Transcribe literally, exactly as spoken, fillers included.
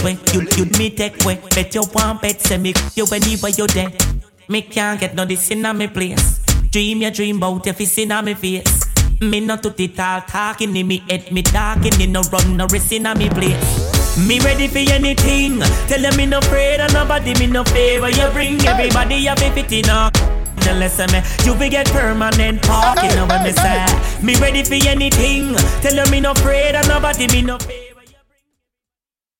way. You, you me take way. Bet you want bet, say me you anywhere you there. Me can't get no this in a me place. Dream your dream bout if it's in a me face. Me not to the talk, talking in me head, me talking in no run, no rest in a me place. Me ready for anything. Tell them me no afraid of nobody, me no favor. You bring everybody, you be fitting up. Listen me, you will get permanent parking. Now when me say, me ready for anything. Tell them me no afraid of nobody, me no favor.